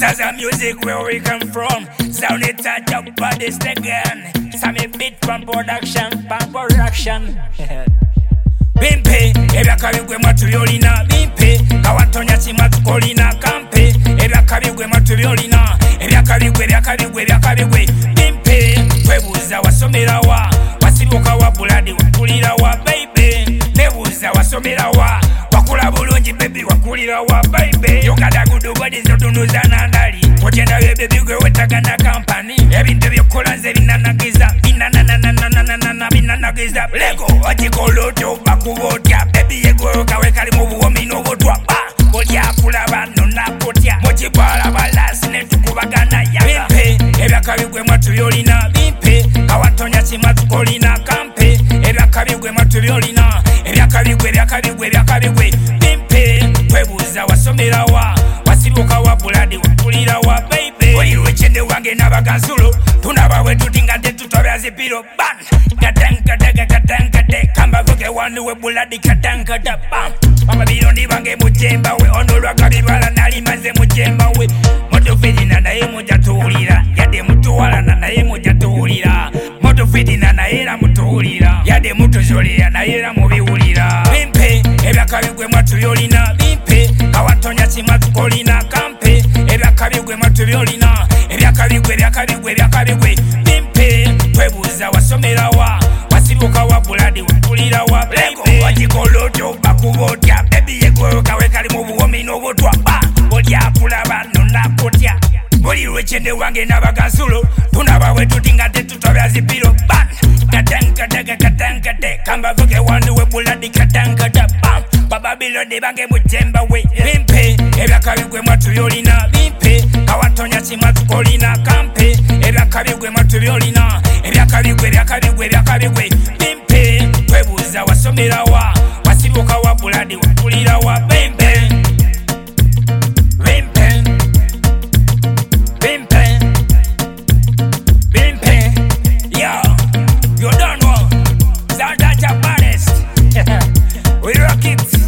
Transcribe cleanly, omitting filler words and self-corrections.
This is a music where we come from. Sound it at your body's again. Some beat from production. Bimpe, ebyakabigwe matulina. Bimpe, kawatonya chima tukolina. Kampe, ebyakabigwe matulina. Ebyakabigwe. Bimpe, twebuza wasomera wa. Wasibuka wa buladi wakulira wa baby. Nebuza wasomera wa. Wakula bulungi baby wakulira wa baby. Yogada gudu body zotunuza nandali. Wachenda we baby gwe wetagana company. Ebintu byokola nze binanagiza. Binanagiza. Lego wachikoloto bakubotya. Baby yegwe kawe kali mu buwomi n'obutwa. Bolya kulaba nonna kotya. Mochibala balasi netukubagana yaga. Bimpe, ebyakabigwe matulina. Bimpe, kawatonya chima tukolina. Kampe, ebyakabigwe matulina. Ebyakabigwe. Bimpe, twebuza wasomera wa. Wasibuka wa buladi wakulira wa baby. Oli lwechende wange n'abagansulo. Tunabawe tutinga tetutobya zipiro. Ban, katankate. Kamba vuke wanu we buladi katankata. Bam, mama birondi bange mujemba we. Ono lwakabibala nalimaze mujemba we. Motofidina naye mujatuulira. Yade mutuwalana naye mujatuulira. Motofidina naye era mutuulira. Yade mutuzolera naye era mubiwulira. Bimpe, ebyakabigwe matulina. Bimpe, kawatonya chima tukolina. Kampe, ebyakabigwe matulina. Ebyakabigwe. Bimpe, twebuza wasomera wa. Wasibuka wa buladi wakulira wa baby. Wachikoloto bakubotya. Baby yegwe kawe kali mu buwomi n'obutwa. Bolya kulaba nonna kotya. Oli lwechende wange n'abagansulo. Tunabawe tutinga tetutobya zipiro. Ban, katankate. Kamba vuke wanu we buladi katankata. Bam, bababironi bange mujemba we. Bimpe, ebyakabigwe matulina. Bimpe, kawatonya chima tukolina. Kampe, ebyakabigwe matulina. Ebyakabigwe. Bimpe, twebuza wasomera wa. Wasibuka wa buladi wakulira wa baby. Bimpe, yo, you don't know. Sound at your baddest. We rock it.